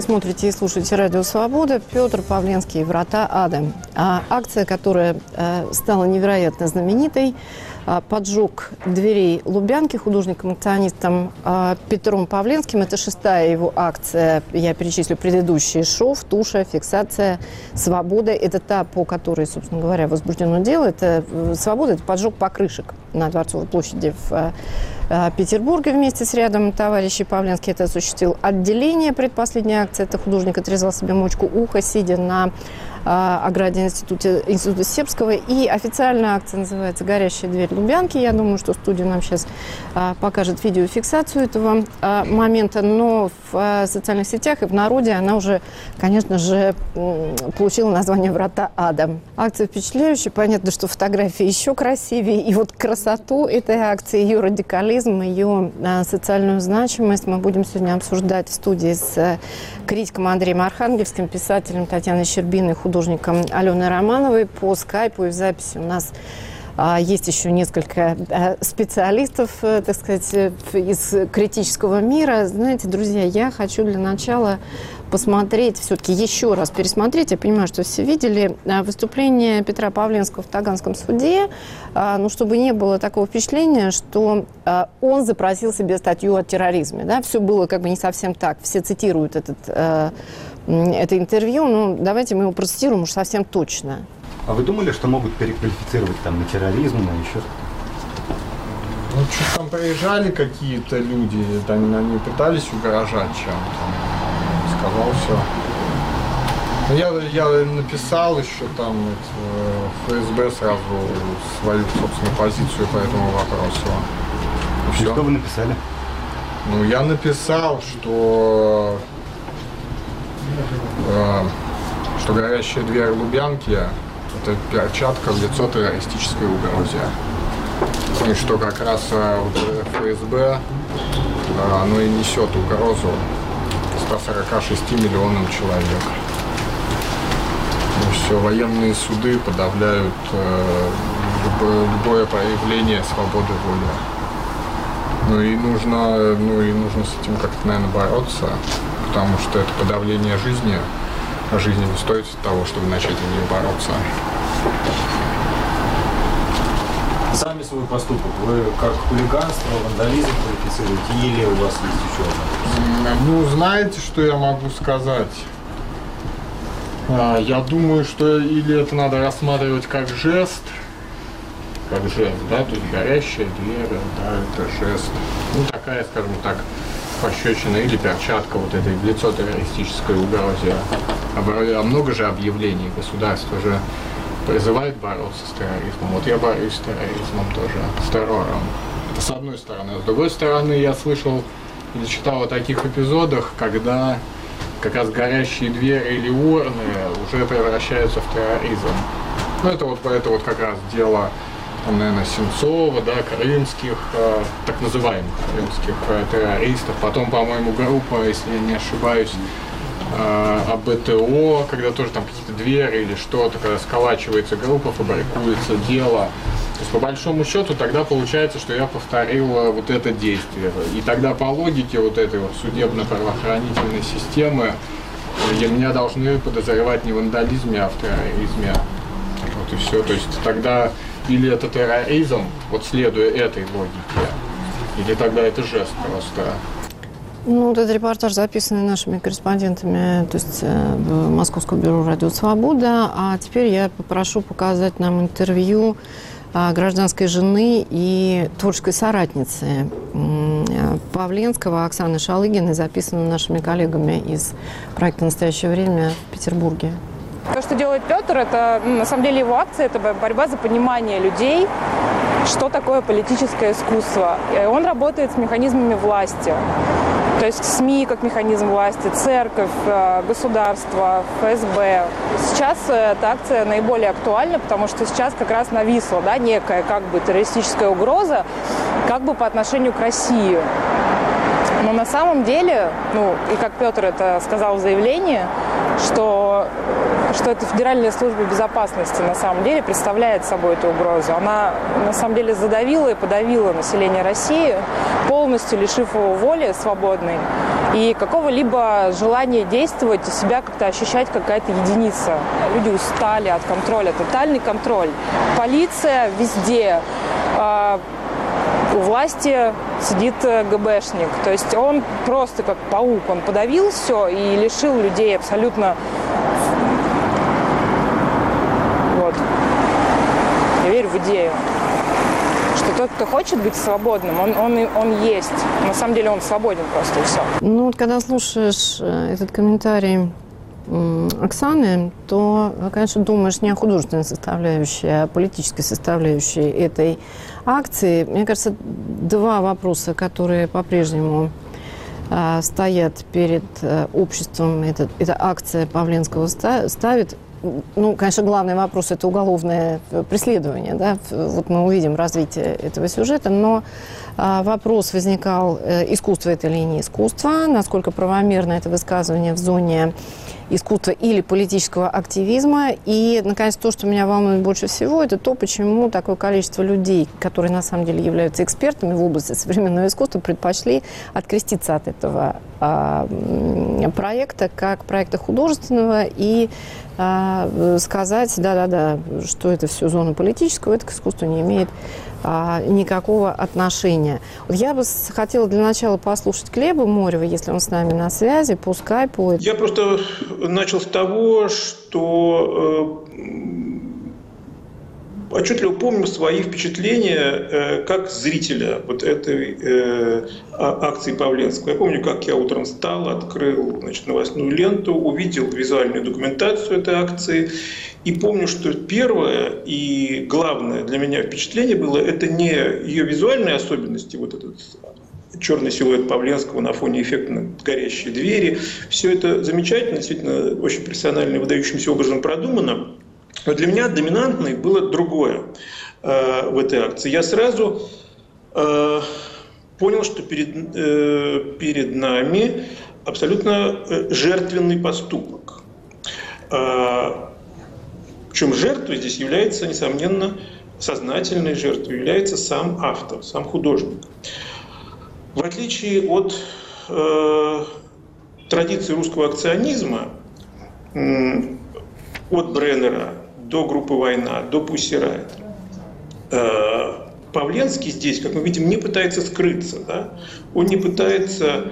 смотрите и слушаете «Радио Свобода». Петр Павленский «Врата ада». Акция, которая стала невероятно знаменитой, поджог дверей Лубянки художником-акционистом Петром Павленским. Это 6-я его акция. Я перечислю предыдущие: «Шов», «Туша», «Фиксация», «Свобода». Это та, по которой, собственно говоря, возбуждено дело. Это «Свобода» – это поджог покрышек на Дворцовой площади в Петербурге вместе с рядом товарищей. Павленский это осуществил. Отделение, предпоследняя акция, это художник отрезал себе мочку уха, сидя на ограде института Сербского. И официальная акция называется «Горящая дверь Лубянки». Я думаю, что студия нам сейчас покажет видеофиксацию этого момента. Но в социальных сетях и в народе она уже, конечно же, получила название «Врата ада». Акция впечатляющая. Понятно, что фотографии еще красивее. И вот красоту этой акции, ее радикализм, ее социальную значимость мы будем сегодня обсуждать в студии с критиком Андреем Архангельским, писателем Татьяной Щербиной, художником Аленой Романовой. По скайпу и в записи у нас есть еще несколько специалистов, так сказать, из критического мира. Знаете, друзья, я хочу для начала посмотреть, все-таки еще раз пересмотреть. Я понимаю, что все видели выступление Петра Павленского в Таганском суде, ну, чтобы не было такого впечатления, что он запросил себе статью о терроризме. Да? Все было как бы не совсем так. Все цитируют это интервью. Ну, давайте мы его процитируем уж совсем точно. А вы думали, что могут переквалифицировать там на терроризм, на еще что-то? Ну, что там приезжали какие-то люди, они пытались угрожать чем-то. Сказал все. Я написал еще там в ФСБ сразу свою собственную позицию по этому вопросу. И что вы написали? Ну, я написал, что горящая дверь Лубянки — это перчатка в лицо террористической угрозе. И что как раз ФСБ, оно и несет угрозу 146 миллионам человек. И все, военные суды подавляют любое проявление свободы воли. Ну и нужно с этим как-то, наверное, бороться, потому что это подавление жизни, а жизнь не стоит того, чтобы начать в ней бороться. Сами свой поступок вы как хулиганство, вандализм квалифицируете или у вас есть еще одна? Ну, знаете, что я могу сказать? Я думаю, что или это надо рассматривать как жест, да, то есть горящая дверь, да, это жест. Ну, такая, скажем так, пощечина или перчатка вот этой в лицо террористической угрозе. А много же объявлений, государство же призывает бороться с терроризмом. Вот я борюсь с терроризмом тоже, с террором. Это с одной стороны. С другой стороны, я слышал или читал о таких эпизодах, когда как раз горящие двери или урны уже превращаются в терроризм. Ну, это вот как раз дело, там, наверное, Сенцова, да, крымских, так называемых крымских террористов. Потом, по-моему, группа, если я не ошибаюсь, АБТО, когда тоже там какие-то двери или что-то, когда сколачивается группа, фабрикуется дело. То есть, по большому счету, тогда получается, что я повторил вот это действие. И тогда по логике вот этой вот судебно-правоохранительной системы меня должны подозревать не в вандализме, а в терроризме. Вот и все. То есть тогда или это терроризм, вот следуя этой логике, или тогда это жест просто. Ну, вот этот репортаж, записанный нашими корреспондентами, то есть Московского бюро «Радио Свобода». А теперь я попрошу показать нам интервью гражданской жены и творческой соратницы Павленского Оксаны Шалыгиной, записанной нашими коллегами из проекта «Настоящее время» в Петербурге. То, что делает Петр, это, на самом деле, его акция, это борьба за понимание людей, что такое политическое искусство. И он работает с механизмами власти. То есть СМИ как механизм власти, церковь, государство, ФСБ. Сейчас эта акция наиболее актуальна, потому что сейчас как раз нависла, да, некая как бы террористическая угроза как бы по отношению к России. Но на самом деле, ну, и как Петр это сказал в заявлении, что эта Федеральная служба безопасности на самом деле представляет собой эту угрозу. Она на самом деле задавила и подавила население России, полностью лишив его воли свободной и какого-либо желания действовать и себя как-то ощущать какая-то единица. Люди устали от контроля, тотальный контроль. Полиция везде. У власти сидит ГБшник. То есть он просто как паук, он подавил все и лишил людей абсолютно. Вот. Я верю в идею, что тот, кто хочет быть свободным, он есть. На самом деле он свободен просто, и все. Ну, вот когда слушаешь этот комментарий Оксаны, то, конечно, думаешь не о художественной составляющей, а о политической составляющей этой акции. Мне кажется, два вопроса, которые по-прежнему стоят перед обществом, эта акция Павленского ставит. Ну, конечно, главный вопрос – это уголовное преследование. Да? Вот мы увидим развитие этого сюжета, но вопрос возникал, искусство это или не искусство, насколько правомерно это высказывание в зоне искусства или политического активизма. И, наконец, то, что меня волнует больше всего, это то, почему такое количество людей, которые на самом деле являются экспертами в области современного искусства, предпочли откреститься от этого проекта как проекта художественного и сказать, да-да-да, что это все зона политического, это к искусству не имеет никакого отношения. Вот я бы хотела для начала послушать Глеба Морева, если он с нами на связи, по скайпу. Я просто начал с того, что отчетливо помню свои впечатления как зрителя вот этой акции Павленского. Я помню, как я утром встал, открыл, значит, новостную ленту, увидел визуальную документацию этой акции. И помню, что первое и главное для меня впечатление было, это не ее визуальные особенности, вот этот черный силуэт Павленского на фоне эффектно горящей двери. Все это замечательно, действительно очень профессионально и выдающимся образом продумано. Но для меня доминантной было другое в этой акции. Я сразу понял, что перед нами абсолютно жертвенный поступок. Причем жертвой здесь является, несомненно, сознательной жертвой, является сам автор, сам художник. В отличие от традиции русского акционизма, от Бреннера до группы «Война», до Pussy Riot, Павленский здесь, как мы видим, не пытается скрыться. Да? Он не пытается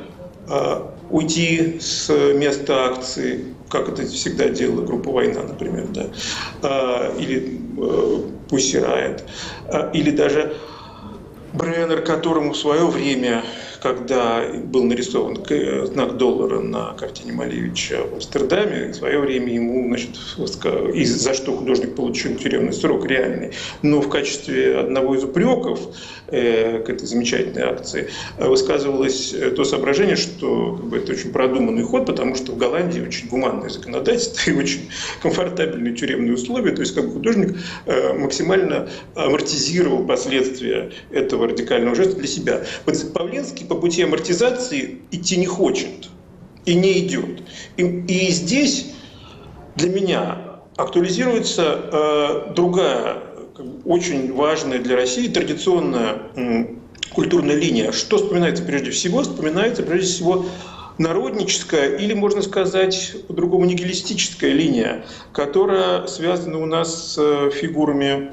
уйти с места акции, как это всегда делала группа «Война», например, да? Или Pussy Riot, или даже Бреннер, которому в свое время, когда был нарисован знак доллара на картине Малевича в Амстердаме, в свое время ему, значит, и за что художник получил тюремный срок реальный, но в качестве одного из упреков к этой замечательной акции высказывалось то соображение, что как бы, это очень продуманный ход, потому что в Голландии очень гуманное законодательство и очень комфортабельные тюремные условия, то есть как бы художник максимально амортизировал последствия этого радикального жеста для себя. Вот Павленский по пути амортизации идти не хочет и не идет. И здесь для меня актуализируется другая, очень важная для России традиционная культурная линия. Что вспоминается прежде всего? Вспоминается прежде всего народническая или, можно сказать, по-другому нигилистическая линия, которая связана у нас с фигурами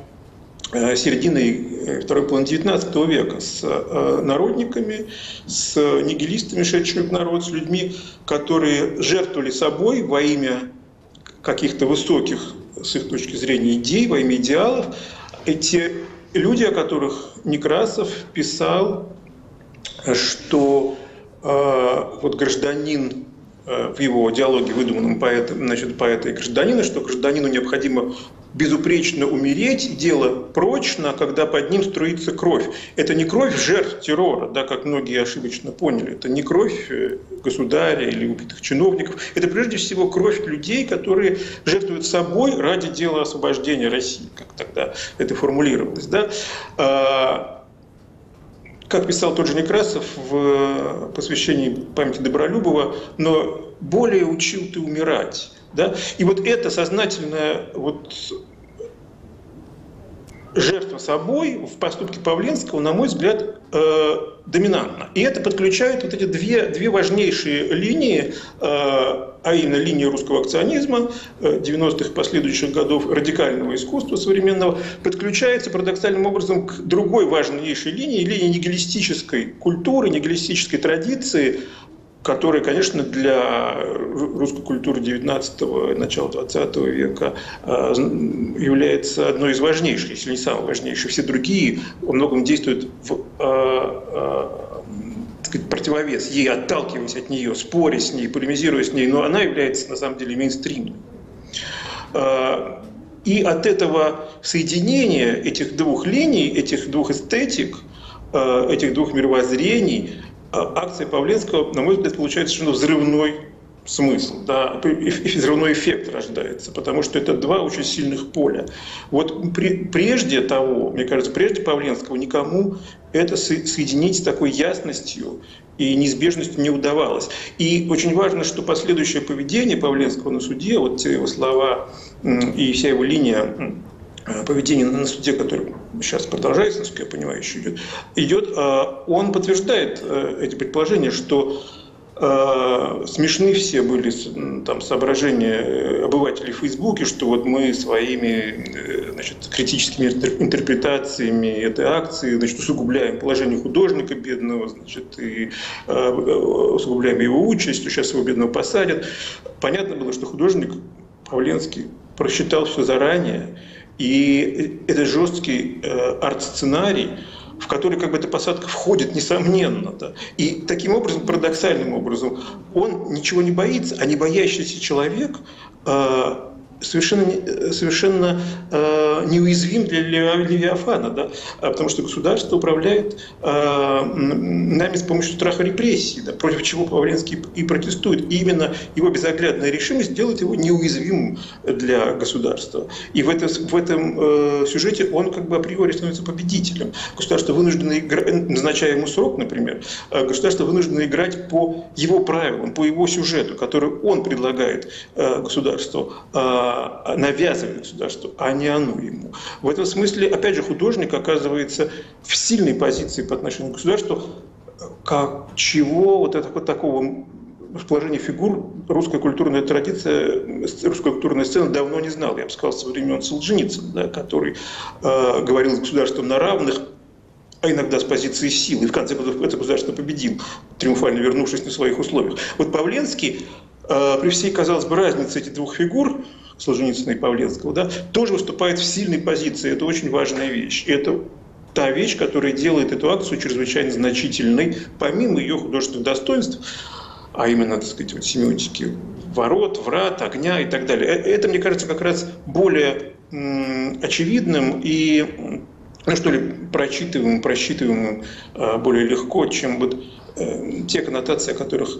середины второй половины XIX века, с народниками, с нигилистами, шедшими в народ, с людьми, которые жертвовали собой во имя каких-то высоких, с их точки зрения, идей, во имя идеалов. Эти люди, о которых Некрасов писал, что вот гражданин в его диалоге, выдуманном поэта и гражданина, что гражданину необходимо безупречно умереть, дело прочно, когда под ним струится кровь. Это не кровь жертв террора, да, как многие ошибочно поняли. Это не кровь государя или убитых чиновников. Это прежде всего кровь людей, которые жертвуют собой ради дела освобождения России, как тогда это формулировалось. Да? Как писал тот же Некрасов в посвящении памяти Добролюбова, но более учил ты умирать. Да? И вот эта сознательная вот жертва собой в поступке Павленского, на мой взгляд, доминантна. И это подключает вот эти две важнейшие линии, а именно линии русского акционизма 90-х последующих годов, радикального искусства современного, подключается парадоксальным образом к другой важнейшей линии нигилистической культуры, нигилистической традиции, которая, конечно, для русской культуры 19-го, начала 20 века является одной из важнейших, если не самой важнейшей. Все другие во многом действуют в противовес ей, отталкиваясь от нее, споря с ней, полемизируя с ней, но она является на самом деле мейнстримной. И от этого соединения этих двух линий, этих двух эстетик, этих двух мировоззрений, акция Павленского, на мой взгляд, получает совершенно взрывной смысл, да, взрывной эффект рождается, потому что это два очень сильных поля. Вот прежде того, мне кажется, прежде Павленского никому это соединить с такой ясностью и неизбежностью не удавалось. И очень важно, что последующее поведение Павленского на суде, вот те его слова и вся его линия поведения на суде, который сейчас продолжается, насколько я понимаю, еще идет, он подтверждает эти предположения, что смешны все были там соображения обывателей в Фейсбуке, что вот мы своими, значит, критическими интерпретациями этой акции, значит, усугубляем положение художника бедного, значит, и усугубляем его участь, что сейчас его бедного посадят. Понятно было, что художник Павленский просчитал все заранее, и это жесткий арт-сценарий, в который как бы эта посадка входит, несомненно. Да. И таким образом, парадоксальным образом, он ничего не боится, а не боящийся человек совершенно неуязвим для Левиафана, да? Потому что государство управляет нами с помощью страха репрессий, да? Против чего Павленский и протестует. И именно его безоглядная решимость делает его неуязвимым для государства. И в этом сюжете он как бы априори становится победителем. Государство вынуждено играть, назначая ему срок, например, государство вынуждено играть по его правилам, по его сюжету, который он предлагает государству, навязывает государству, а не оно ему. В этом смысле, опять же, художник оказывается в сильной позиции по отношению к государству, как чего вот такого расположения фигур русская культурная традиция, русская культурная сцена давно не знала. Я бы сказал, со времен Солженицына, да, который говорил с государством на равных, а иногда с позиции силы. И в конце концов это государство победил, триумфально вернувшись на своих условиях. Вот Павленский, при всей, казалось бы, разнице этих двух фигур, Солженицына и Павленского, да, тоже выступает в сильной позиции. Это очень важная вещь. И это та вещь, которая делает эту акцию чрезвычайно значительной, помимо ее художественных достоинств, а именно, так сказать, вот семиотики ворот, врат, огня и так далее. Это, мне кажется, как раз более очевидным и, ну что ли, просчитываемым более легко, чем вот те коннотации, о которых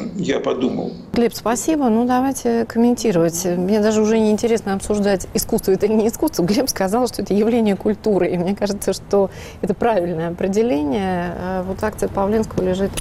я подумал. Глеб, спасибо. Ну, давайте комментировать. Мне даже уже не интересно обсуждать, искусство это или не искусство. Глеб сказал, что это явление культуры. И мне кажется, что это правильное определение. Вот акция Павленского лежит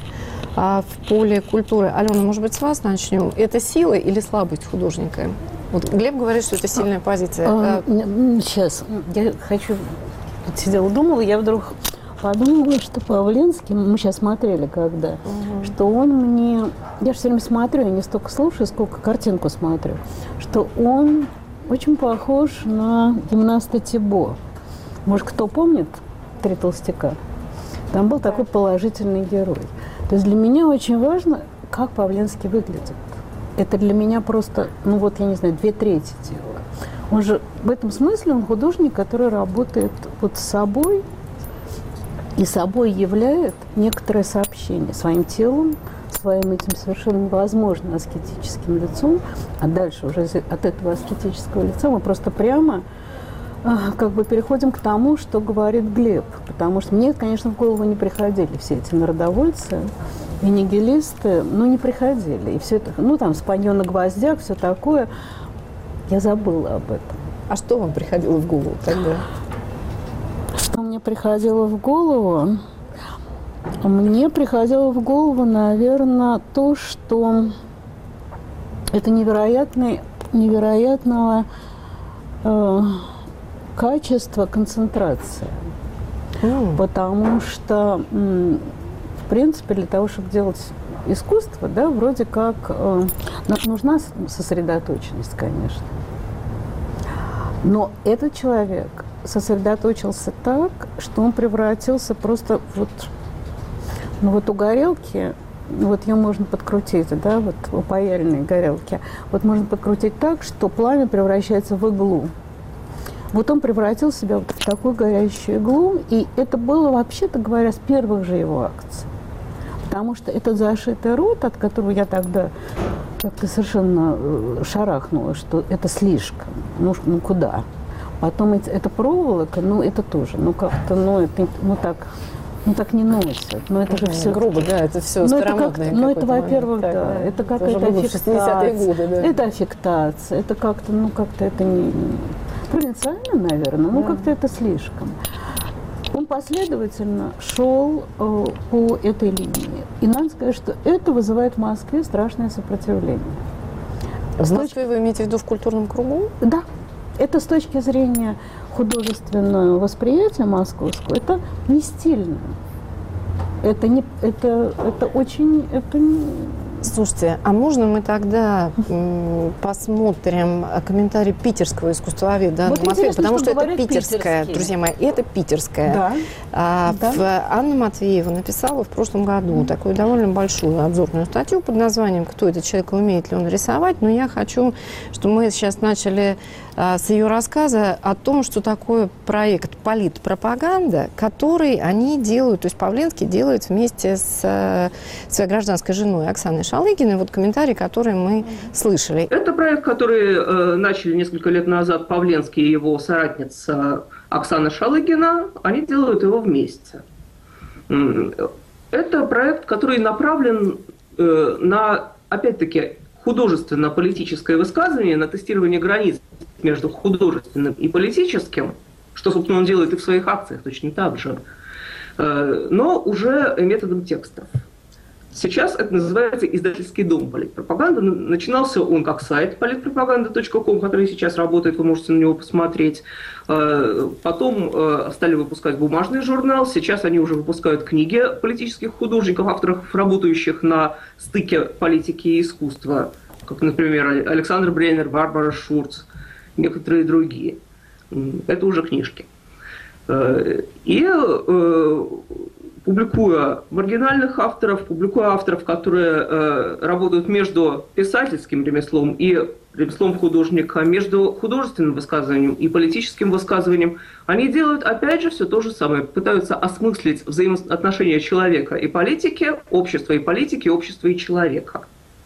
в поле культуры. Алена, может быть, с вас начнем? Это сила или слабость художника? Вот Глеб говорит, что это сильная позиция. Сейчас. Я хочу... Сидела, думала, я вдруг... подумала, что Павленский, мы сейчас смотрели когда, что он мне, я же все время смотрю, я не столько слушаю, сколько картинку смотрю, что он очень похож на гимнаста Тибо. Может, кто помнит «Три толстяка»? Там был такой положительный герой. То есть для меня очень важно, как Павленский выглядит. Это для меня просто, ну вот, я не знаю, 2/3 дела. Он же, в этом смысле, он художник, который работает вот с собой, и собой являет некоторое сообщение своим телом, своим этим совершенно невозможно аскетическим лицом, а дальше уже от этого аскетического лица мы просто прямо как бы переходим к тому, что говорит Глеб. Потому что мне, конечно, в голову не приходили все эти народовольцы и нигилисты, ну, не приходили. И все это, ну, там, спанье на гвоздях, все такое. Я забыла об этом. А что вам приходило в голову тогда? Что мне приходило в голову? Мне приходило в голову, наверное, то, что это невероятного качества концентрация. Потому что принципе, для того, чтобы делать искусство, да, вроде как нужна сосредоточенность, конечно. Но этот человек сосредоточился так, что он превратился просто вот у горелки, вот ее можно подкрутить, да, вот у паяльной горелки, вот можно подкрутить так, что пламя превращается в иглу. Вот он превратил себя вот в такую горящую иглу, и это было, вообще-то говоря, с первых же его акций. Потому что этот зашитый рот, от которого я тогда как-то совершенно шарахнула, что это слишком, ну куда? Потом это проволока, ну это тоже, ну как-то, ну это, ну так не носят, но это же все грубо, да, это все старомодное. Ну это, во-первых, да, это какая-то аффектация, годы, да. Это аффектация, это как-то, ну как-то это не провинциально, наверное, ну как-то это слишком. Он последовательно шел по этой линии. И надо сказать, что это вызывает в Москве страшное сопротивление. В Москве вы имеете в виду в культурном кругу? Да. Это с точки зрения художественного восприятия московского, это не стильно. Это очень... Слушайте, а можно мы тогда посмотрим комментарий питерского искусствоведа вот Матвеева, потому что это питерское, друзья мои, это питерское. Да. Анна Матвеева написала в прошлом году такую довольно большую обзорную статью под названием «Кто этот человек, умеет ли он рисовать?». Но я хочу, чтобы мы сейчас начали с ее рассказа о том, что такое проект «Политпропаганда», который они делают, то есть Павленский делает вместе с своей гражданской женой Оксаной Шалыгиной. Вот комментарий, который мы слышали. Это проект, который начали несколько лет назад Павленский и его соратница Оксана Шалыгина. Они делают его вместе. Это проект, который направлен на, опять-таки, художественно-политическое высказывание, на тестирование границ между художественным и политическим, что, собственно, он делает и в своих акциях точно так же, но уже методом текстов. Сейчас это называется издательский дом «Политпропаганда». Начинался он как сайт politpropaganda.com, который сейчас работает, вы можете на него посмотреть. Потом стали выпускать бумажный журнал. Сейчас они уже выпускают книги политических художников, авторов, работающих на стыке политики и искусства, как, например, Александр Бреннер, Барбара Шурц, некоторые другие. Это уже книжки. И публикуя маргинальных авторов, публикуя авторов, которые работают между писательским ремеслом и ремеслом художника, между художественным высказыванием и политическим высказыванием, они делают, опять же, все то же самое. Пытаются осмыслить взаимоотношения человека и политики, общества и политики, общества и человека.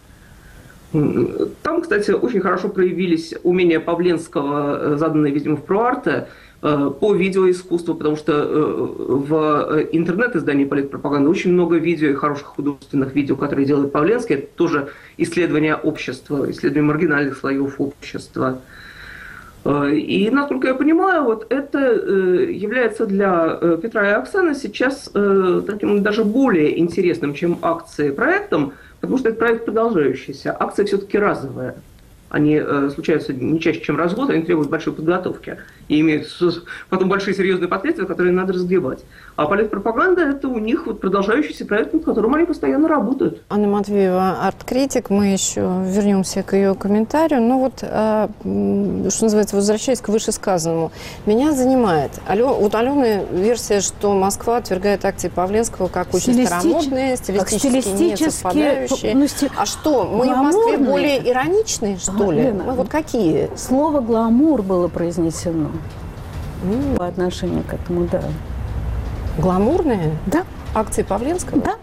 Там, кстати, очень хорошо проявились умения Павленского, заданные, видимо, в ProArte, по видеоискусству, потому что в интернет-издании «Политпропаганда» очень много видео и хороших художественных видео, которые делает Павленский. Это тоже исследование общества, исследование маргинальных слоев общества. И, насколько я понимаю, вот это является для Петра и Оксаны сейчас таким даже более интересным, чем акции, проектом, потому что это проект продолжающийся. Акция все-таки разовая. Они случаются не чаще, чем раз в год, они требуют большой подготовки и имеют потом большие серьезные последствия, которые надо разгребать. А политпропаганда – это у них вот продолжающийся проект, над которым они постоянно работают. Анна Матвеева, арт-критик, мы еще вернемся к ее комментарию. Но вот, что называется, возвращаясь к вышесказанному, меня занимает, вот Алены версия, что Москва отвергает акции Павленского как очень старомодные, стилистически не совпадающие. А что, мы в Москве более ироничные, что ли? Лена, Мы вот какие? Слово «гламур» было произнесено по отношению к этому, да. Гламурные? Да. Акции Павленского? Да.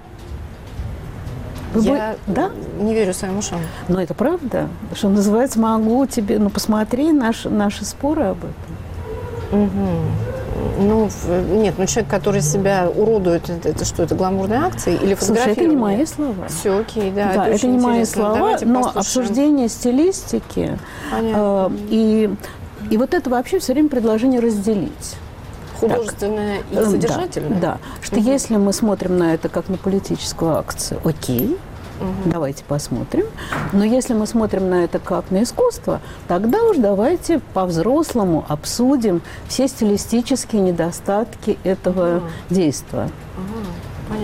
Я не верю своим ушам. Но это правда. Что называется, могу тебе... Ну, посмотри наши споры об этом. Ну, нет, человек, который себя уродует, это что, это гламурные акции или фотографирование? Слушай, это не мои слова. Все, окей, да. Да, это не мои слова, давайте но послушаем. обсуждение стилистики и вот это вообще все время предложение разделить. Художественное и содержательное? Да. Что если мы смотрим на это как на политическую акцию, окей, давайте посмотрим. Но если мы смотрим на это как на искусство, тогда уж давайте по-взрослому обсудим все стилистические недостатки этого действия. Понятно.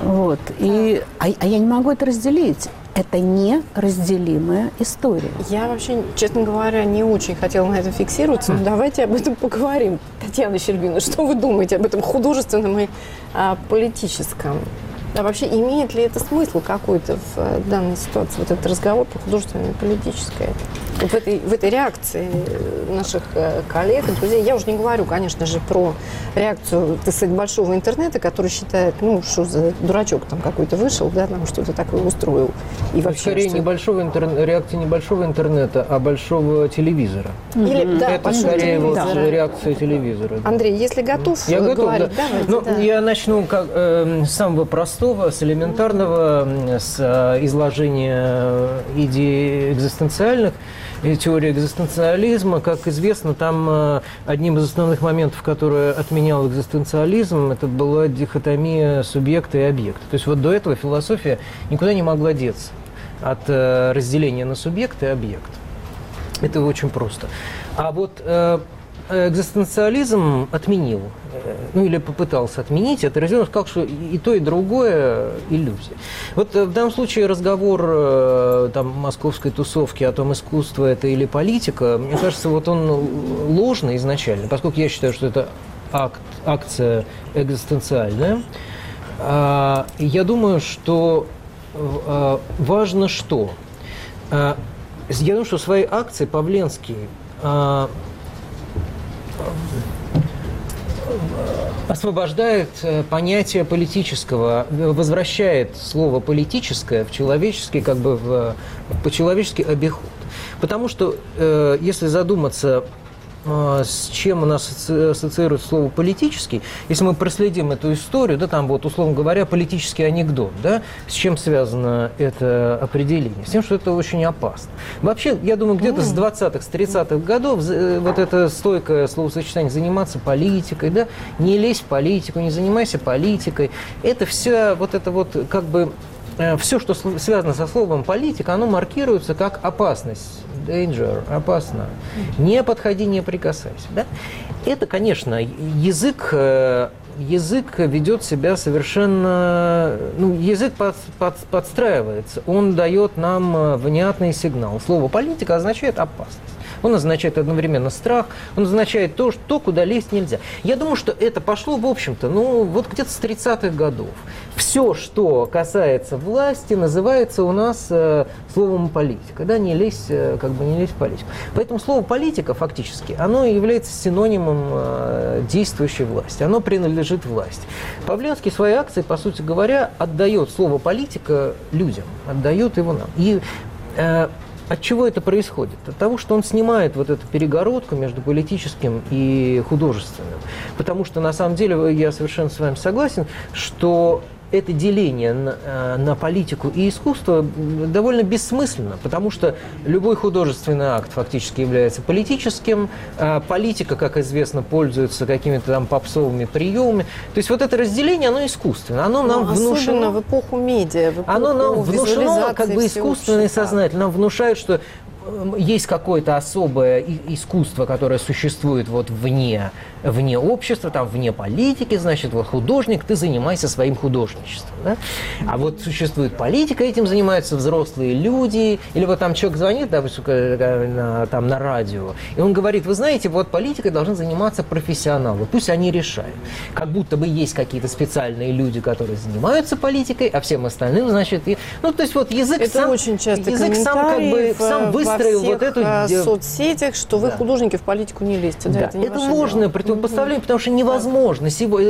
Вот. А я не могу это разделить. Это неразделимая история. Я вообще, честно говоря, не очень хотела на этом фиксироваться, но давайте об этом поговорим. Татьяна Щербина, что вы думаете об этом художественном и политическом? А вообще, имеет ли это смысл какой-то в данной ситуации, вот этот разговор про художественное и политическое? Вот в этой реакции наших коллег, друзей, я уже не говорю, конечно же, про реакцию, так сказать, большого интернета, который считает, ну, что за дурачок там какой-то вышел, да, там что-то такое устроил. И вообще, скорее, реакция небольшого интернета, а большого телевизора. Или, да, это скорее вот реакция телевизора. Андрей, если готов, я говорить, готов, да. давайте. Да. Я начну с самого простого, с элементарного, с изложения идей экзистенциальных, теории экзистенциализма. Как известно, там одним из основных моментов, который отменял экзистенциализм, это была дихотомия субъекта и объекта. То есть вот до этого философия никуда не могла деться от разделения на субъект и объект. Это очень просто. А вот экзистенциализм отменил, ну или попытался отменить это, развернул, сказал, что и то, и другое иллюзия. Вот в данном случае разговор там, московской тусовки о том, искусство это или политика, мне кажется, вот он ложный изначально, поскольку я считаю, что это акция экзистенциальная. Я думаю, что важно что? Я думаю, что своей акцией Павленский освобождает понятие политического, возвращает слово политическое в человеческий, как бы в человеческий обиход. Потому что, если задуматься, с чем у нас ассоциирует слово «политический», если мы проследим эту историю, да, там вот, условно говоря, политический анекдот, да, с чем связано это определение? С тем, что это очень опасно. Вообще, я думаю, где-то с 20-х, с 30-х годов вот это стойкое словосочетание «заниматься политикой», да, не лезь в политику, не занимайся политикой, это все вот это вот как бы все, что связано со словом «политика», оно маркируется как опасность. Danger, опасно. Не подходи, не прикасайся. Да? Это, конечно, язык ведет себя совершенно... Ну, язык подстраивается, он дает нам внятный сигнал. Слово «политика» означает опасность. Он означает одновременно страх, он означает то, куда лезть нельзя. Я думаю, что это пошло, в общем-то, ну, вот где-то с 30-х годов. Все, что касается власти, называется у нас словом «политика». Да, не лезь в политику. Поэтому слово «политика» фактически, оно является синонимом действующей власти. Оно принадлежит власти. Павленский своей акцией, по сути говоря, отдает слово «политика» людям, отдает его нам. И от чего это происходит? От того, что он снимает вот эту перегородку между политическим и художественным. Потому что, на самом деле, я совершенно с вами согласен, что это деление на политику и искусство довольно бессмысленно, потому что любой художественный акт фактически является политическим, политика, как известно, пользуется какими-то там попсовыми приемами. То есть вот это разделение, оно искусственно, оно нам внушено. Особенно в эпоху медиа, в эпоху оно нам внушено как бы всеобщей, искусственно и сознательно. Нам внушают, что есть какое-то особое искусство, которое существует вот вне общества, там, вне политики, значит, вот художник, ты занимайся своим художничеством. Да? А вот существует политика, этим занимаются взрослые люди, или вот там человек звонит, допустим, на радио, и он говорит, вы знаете, вот политикой должны заниматься профессионалы, пусть они решают. Как будто бы есть какие-то специальные люди, которые занимаются политикой, а всем остальным, значит, ну, то есть вот язык это сам... очень часто язык сам как бы сам выстроил во всех вот эту соцсетях, что вы, да, художники, в политику не лезьте. Да, это ложное противопоставление, потому что невозможно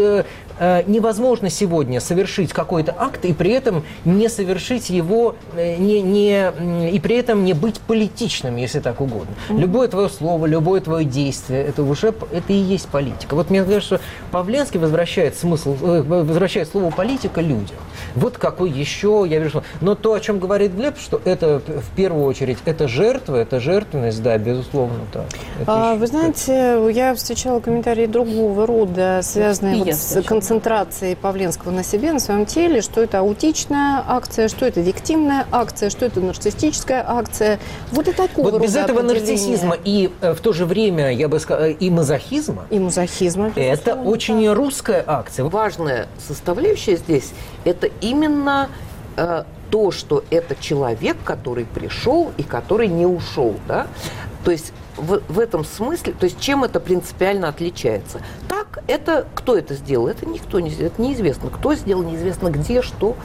сегодня совершить какой-то акт и при этом не совершить его, и при этом не быть политичным, если так угодно. Любое твое слово, любое твое действие, это и есть политика. Вот мне кажется, что Павленский возвращает слово политика людям. Вот какой еще, я вижу, но то, о чем говорит Глеб, что это в первую очередь это жертва жертва, это жертвенность, да, безусловно, так. Вы знаете, я встречала комментарии другого рода, связанные вот с концентрацией Павленского на себе, на своем теле, что это аутичная акция, что это виктимная акция, что это нарциссическая акция. Вот и такого рода без этого определения. нарциссизма и в то же время, я бы сказал, и мазохизма. И мазохизма. Это очень русская акция. Важная составляющая здесь – это именно то, что это человек, который пришел и который не ушел, да? То есть в этом смысле, то есть чем это принципиально отличается? Так, это кто это сделал? Это никто не сделал, это неизвестно. Кто сделал, неизвестно где, что.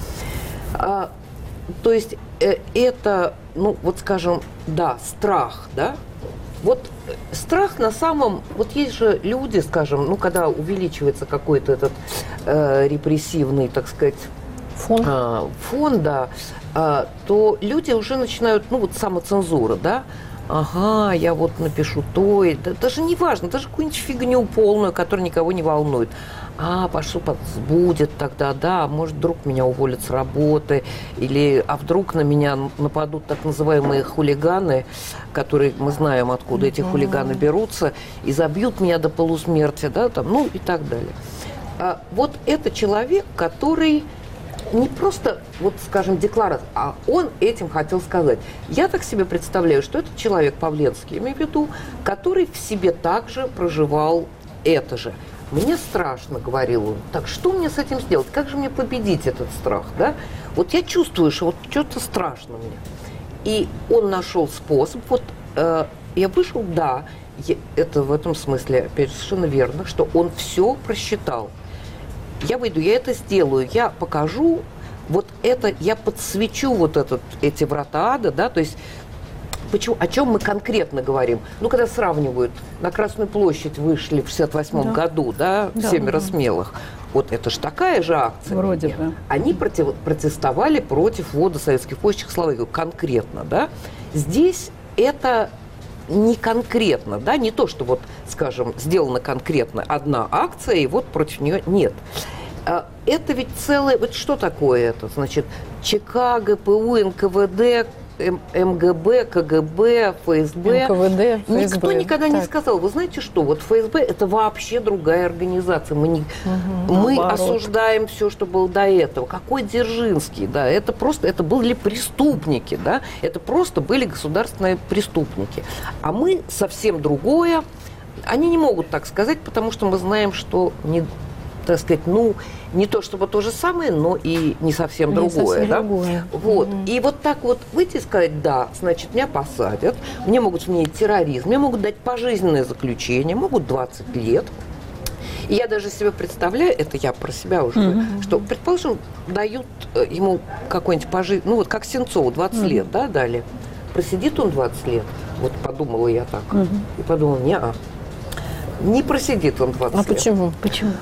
То есть это, ну вот скажем, да, страх, да? Вот страх на самом... Вот есть же люди, скажем, ну, когда увеличивается какой-то этот репрессивный, так сказать, фон, да, то люди уже начинают, ну, вот самоцензура, да? Ага, я вот напишу то, и даже не важно, даже какую-нибудь фигню полную, которая никого не волнует. Пошло, будет тогда, да, может, вдруг меня уволят с работы, или, вдруг на меня нападут так называемые хулиганы, которые, мы знаем, откуда эти хулиганы берутся, и забьют меня до полусмерти, да, там, ну, и так далее. Вот это человек, который не просто, вот, скажем, декларация, а он этим хотел сказать. Я так себе представляю, что этот человек, Павленский, имею в виду, который в себе также проживал это же. Мне страшно, говорил он. Так что мне с этим сделать? Как же мне победить этот страх, да? Вот я чувствую, что вот что-то страшно мне. И он нашел способ. Вот я вышел, да, это в этом смысле, опять же, совершенно верно, что он все просчитал. Я выйду, я это сделаю, я покажу, вот это, я подсвечу вот эти врата ада, да, то есть почему, о чем мы конкретно говорим? Ну, когда сравнивают, на Красную площадь вышли в 1968 году, да, «Семеро смелых», вот это же такая же акция. Вроде бы. Они протестовали против ввода советских войск в Чехословакию конкретно, да. Здесь это не конкретно, да, не то, что вот, скажем, сделана конкретно одна акция, и вот против нее нет. Это ведь целое, вот что такое это? Значит, ЧК, ГПУ, НКВД, МГБ, КГБ, ФСБ. НКВД, ФСБ. Никто никогда не сказал, вы знаете что, вот ФСБ это вообще другая организация. Мы осуждаем все, что было до этого. Какой Дзержинский, да, это просто, это были преступники, да, это просто были государственные преступники. А мы совсем другое. Они не могут так сказать, потому что мы знаем, что не, так сказать, ну, не то чтобы то же самое, но и не совсем другое. Да? Вот. И вот так вот выйти и сказать, да, значит, меня посадят, мне могут сменить терроризм, мне могут дать пожизненное заключение, могут 20 лет. И я даже себе представляю, это я про себя уже, что, предположим, дают ему какой-нибудь пожизненный, ну вот как Сенцову 20 лет, да, дали. Просидит он 20 лет, вот подумала я так, и подумала, не просидит он 20 лет. А почему? Почему?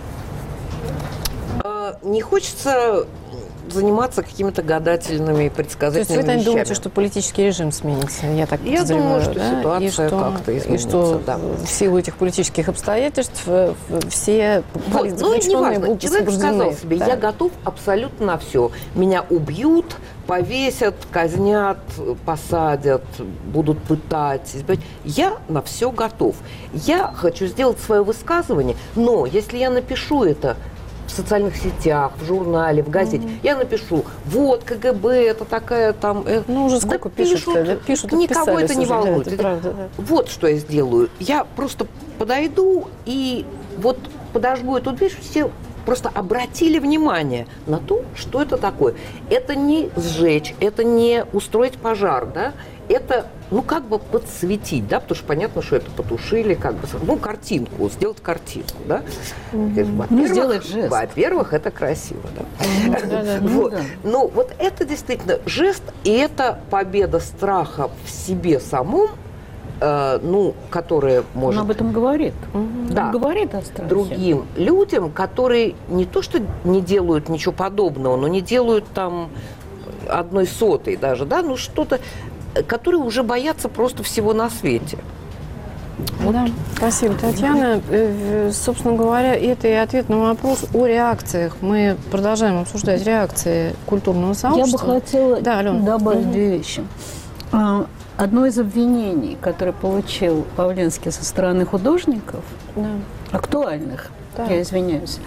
Не хочется заниматься какими-то гадательными и предсказательными вещами. То есть вы вещами. думаете, что политический режим сменится? Я думаю, что да? ситуация как-то изменится. И что да. в силу этих политических обстоятельств все политзаключенные будут человек сказал себе, да? я готов абсолютно на все. Меня убьют, повесят, казнят, посадят, будут пытать. Я на все готов. Я хочу сделать свое высказывание, но если я напишу это в социальных сетях, в журнале, в газете, я напишу, вот, КГБ, это такая там... Ну, уже сколько пишут, никого это не волнует. Это правда, да. Вот что я сделаю. Я просто подойду и вот подожгу эту дверь, все просто обратили внимание на то, что это такое. Это не сжечь, это не устроить пожар, да, это, ну, как бы подсветить, да, потому что понятно, что это потушили, как бы, ну, картинку, сделать картинку, да. Во-первых, это красиво, да. Ну, вот это действительно жест, и это победа страха в себе самом, ну, которая может... Он об этом говорит. Да, он говорит о страхе. Другим людям, которые не то что не делают ничего подобного, но не делают там 1/100 даже, да, ну что-то, которые уже боятся просто всего на свете. Вот. Да, спасибо, Татьяна. Собственно говоря, это и ответ на вопрос о реакциях. Мы продолжаем обсуждать реакции культурного сообщества. Я бы хотела добавить две вещи. одно из обвинений, которое получил Павленский со стороны художников, актуальных, я извиняюсь,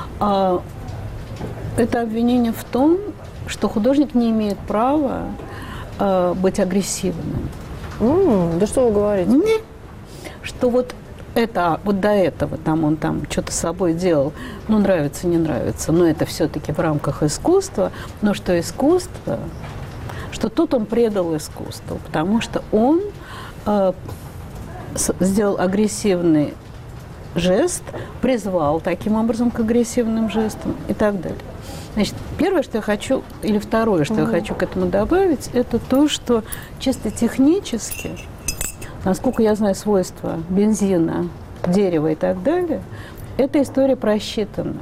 это обвинение в том, что художник не имеет права быть агрессивным. Да что вы говорите? Нет. Что вот это, вот до этого там он там что-то с собой делал, ну, нравится, не нравится, но это все-таки в рамках искусства, но что искусство, что тут он предал искусству, потому что он сделал агрессивный жест, призвал таким образом к агрессивным жестам и так далее. Значит, первое, что я хочу, или второе, что я хочу к этому добавить, это то, что чисто технически, насколько я знаю свойства бензина, дерева и так далее, эта история просчитана.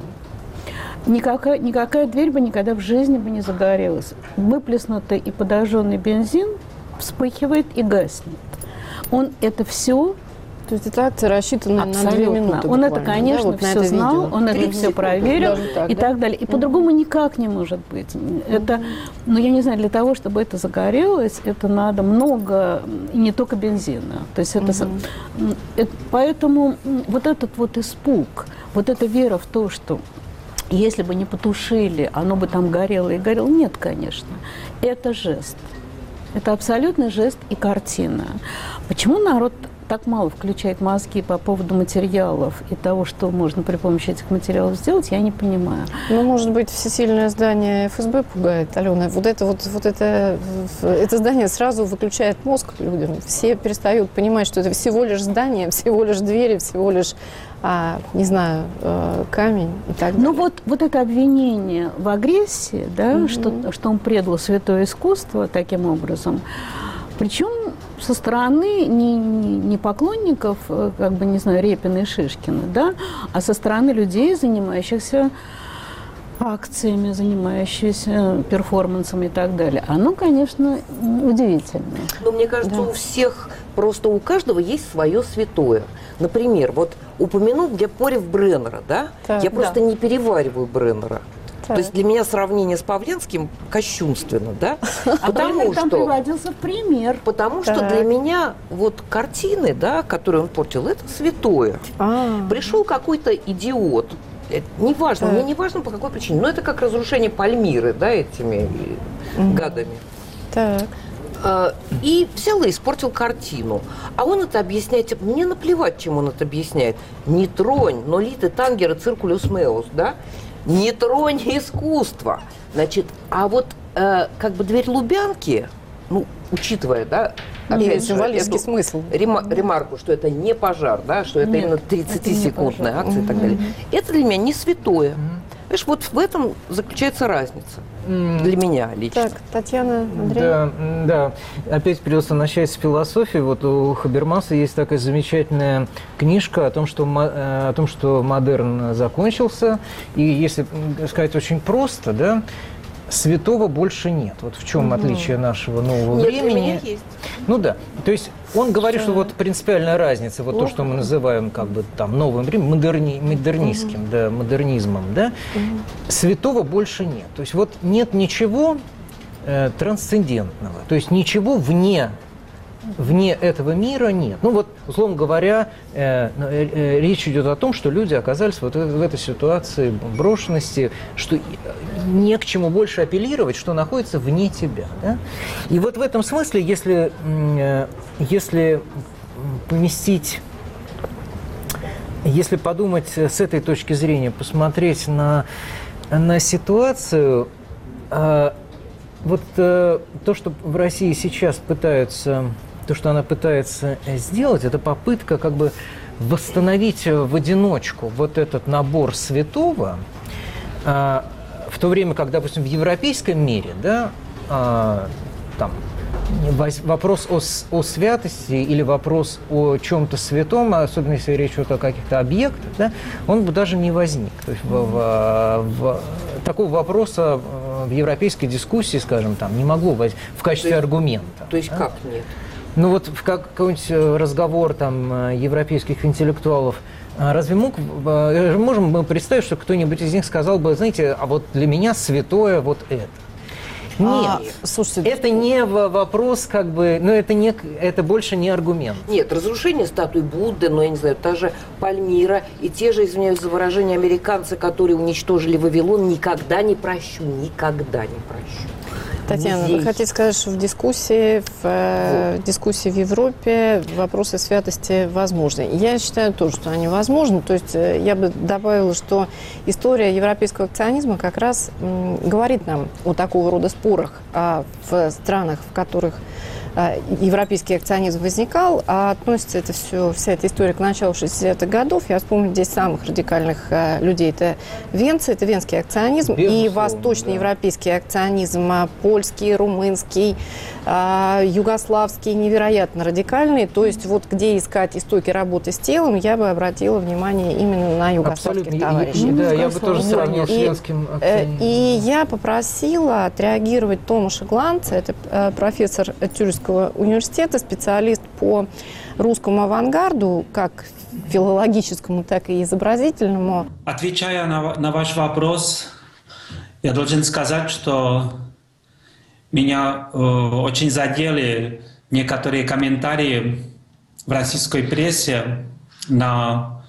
Никакая дверь бы никогда в жизни бы не загорелась. Выплеснутый и подожженный бензин вспыхивает и гаснет. Он это все... То есть это акция рассчитана на 2 минуты. Он это, конечно, все знал, он это все проверил и так далее. И по-другому никак не может быть. Это, ну, я не знаю, для того, чтобы это загорелось, это надо много, и не только бензина. То есть поэтому вот этот вот испуг, вот эта вера в то, что если бы не потушили, оно бы там горело и горело. Нет, конечно. Это жест. Это абсолютный жест и картина. Почему народ так мало включает мозги по поводу материалов и того, что можно при помощи этих материалов сделать, я не понимаю. Ну, может быть, всесильное здание ФСБ пугает, Алена. Вот это здание сразу выключает мозг людям. Все перестают понимать, что это всего лишь здание, всего лишь двери, всего лишь, не знаю, камень и так далее. Ну, вот это обвинение в агрессии, да, что он предал святое искусство таким образом, причем со стороны не поклонников, как бы, не знаю, Репина и Шишкина, да, а со стороны людей, занимающихся акциями, занимающихся перформансом и так далее. Оно, конечно, удивительно. Но мне кажется, у всех, просто у каждого есть свое святое. Например, вот упомянул Порев Бреннера, да? Я просто не перевариваю Бреннера. То есть для меня сравнение с Павленским кощунственно, да? Потому что там приводился в пример. Потому что для меня вот картины, да, которые он портил, это святое. Пришел какой-то идиот, неважно, мне не важно по какой причине, но это как разрушение Пальмиры, да, этими гадами. И взял и испортил картину. А он это объясняет, мне наплевать, чем он это объясняет. Не тронь, нолиты тангеры циркулюс меус, да? Не тронь искусство. Значит, а вот как бы дверь Лубянки, ну, учитывая, да, опять же, символический смысл. Ремарку, что это не пожар, да, что это именно 30-секундная акция и так далее. Это для меня не святое. Видишь, вот в этом заключается разница. Для меня лично. Так, Татьяна, Андрей. Да. Опять придется начать с философии. Вот у Хабермаса есть такая замечательная книжка о том, что модерн закончился. И если сказать очень просто, да, святого больше нет. Вот в чем отличие нашего нового времени. Для меня есть. Ну да. То есть он говорит, что вот принципиальная разница, вот то, что мы называем как бы там новым временем, модернистским, да, модернизмом, да, святого больше нет. То есть вот нет ничего трансцендентного, то есть ничего вне этого мира нет. Ну вот, условно говоря, речь идет о том, что люди оказались вот в этой ситуации брошенности, что не к чему больше апеллировать, что находится вне тебя. Да? И вот в этом смысле, если поместить, если подумать с этой точки зрения, посмотреть на ситуацию, вот то, что в России сейчас пытаются... То, что она пытается сделать, это попытка как бы восстановить в одиночку вот этот набор святого, в то время как, допустим, в европейском мире, да, там, вопрос о святости или вопрос о чем-то святом, особенно если речь идет о каких-то объектах, да, он бы даже не возник. То есть такого вопроса в европейской дискуссии, скажем, там, не могло возникнуть в качестве аргумента. То есть как нет? Ну вот в какой-нибудь разговор там европейских интеллектуалов, разве можем мы представить, что кто-нибудь из них сказал бы, знаете, а вот для меня святое вот это? Нет, слушайте, это не вопрос, как бы, ну это больше не аргумент. Нет, разрушение статуи Будды, ну, я не знаю, та же Пальмира и те же, извиняюсь за выражение, американцы, которые уничтожили Вавилон, никогда не прощу, никогда не прощу. Татьяна, вы хотите сказать, что в дискуссии в Европе вопросы святости возможны? Я считаю тоже, что они возможны. То есть я бы добавила, что история европейского акционизма как раз говорит нам о такого рода спорах в странах, в которых европейский акционизм возникал, а относится это все, вся эта история к началу 60-х годов. Я вспомню здесь самых радикальных людей. Это Венция, это венский акционизм, безусловно, и восточноевропейский акционизм, польский, румынский, югославский, невероятно радикальный. То есть вот где искать истоки работы с телом, я бы обратила внимание именно на югославских товарищей. Да, я бы тоже сравнил с венским акционизмом. И я попросила отреагировать Томаша Гланца, это профессор Тюрихского университета, специалист по русскому авангарду, как филологическому, так и изобразительному. Отвечая на ваш вопрос, я должен сказать, что меня очень задели некоторые комментарии в российской прессе на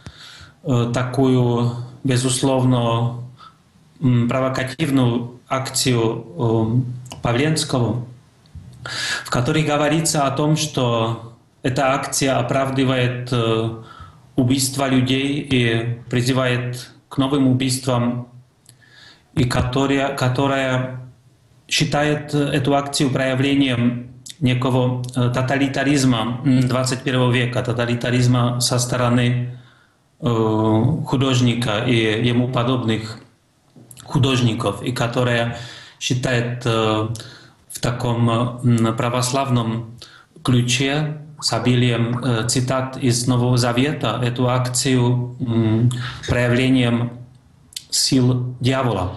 такую, безусловно, провокативную акцию Павленского, в которой говорится о том, что эта акция оправдывает убийство людей и призывает к новым убийствам, и которая считает эту акцию проявлением некого тоталитаризма 21 века, тоталитаризма со стороны художника и ему подобных художников, и которая считает в таком православном ключе с обилием цитат из Нового Завета эту акцию проявлением сил дьявола.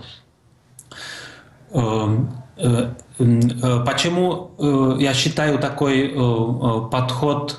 Почему я считаю такой подход,